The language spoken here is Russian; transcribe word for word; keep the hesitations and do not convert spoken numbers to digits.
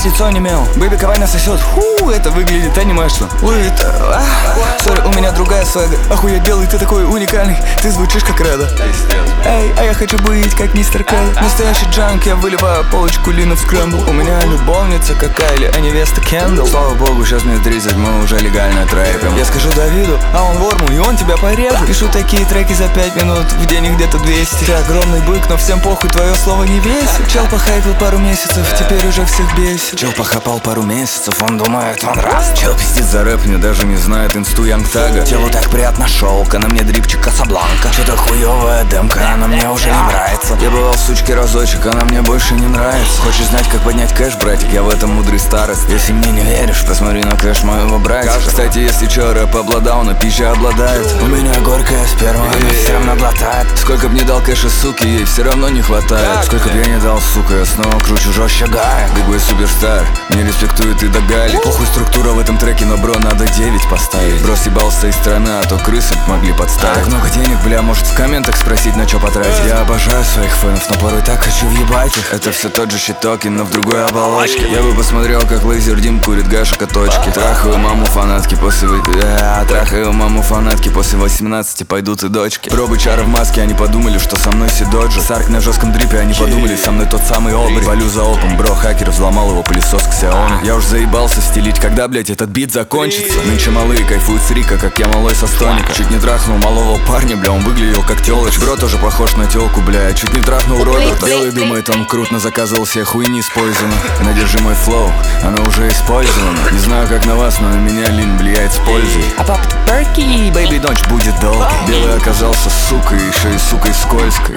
опять лицо онемел. Бэби Кавай насосет, фу, это выглядит анимешно. Ой, это, а, сори, у меня другая свага. Охуеть белый, ты такой уникальный, ты звучишь как Реда. Эй, а я хочу быть как мистер Кэл. Настоящий джанк, я выливаю полочку лина в скрэмбл. У меня любовница как Кайли, а невеста Кендалл. Слава богу, сейчас мне тридцать, мы уже легально трэпим. Я скажу Давиду, а он ворму, и он тебя порежет. Пишу такие треки за пять минут, в день их где-то двести. Ты огромный бык, но всем похуй, твое слово не весит. Чел похайпил пару месяцев, теперь уже всех бесит. Чел похапал пару месяцев, он думает, он раз. Чел пиздит за рэп, мне даже не знает инсту Янгтага. Телу так приятно шелка, на мне дрипчик Касабланка. Что-то хуёвая демка, она мне уже не нравится. Я бывал сучки разочек, она мне больше не нравится. Хочешь знать, как поднять кэш, братик, я в этом мудрый старость. Если мне не веришь, посмотри на кэш моего братика. Кстати, если чё, рэп обладал, но пища обладает. У меня горькая сперма, она все равно глотает. Сколько б не дал кэша, суки, ей все равно не хватает. Сколько б я не дал, сука, я снова кручу жестче гаек. Бигбой суперстар, не респектует и до Гали. Похуй структура в этом треке, но бро, надо девять поставить. Бро съебался из страны, а то крысы могли подставить. Так много денег, бля, может в комментах спросить, на чё потратить. Я обожаю своих фэнов, но порой так хочу въебать их. Это все тот же щитокин, но в другой оболочке. Я бы посмотрел, как Лазер Дим курит гашек от точки. Трахаю маму фанатки после вы... а, Трахаю маму фанатки после восемнадцати, пойдут и дочки. Пробы чара в маске, они подумали, что со мной Сидоджи. Сарк на жестком дрипе, они подумали, со мной тот самый Обри. Валю за опом, бро, хакер взломал его пылесос к Xiaomi. Я уж заебался стелить, когда, блять, этот бит закончится. Нынче малые кайфуют с Рика, как я малой со Стоника. Чуть не трахнул малого парня, бля, он выглядел как телочь. Бро тоже похож на телку, бля, чуть не трахнул Роберта. Белый думает, он крут, но заказывал себе хуйни с Poison. Надержи мой флоу, она уже использована. Не знаю, как на вас, но на меня лин влияет с пользой. А пап Перки, бэйби дочь будет долго. Белый оказался сукой, еще и сукой скользкой.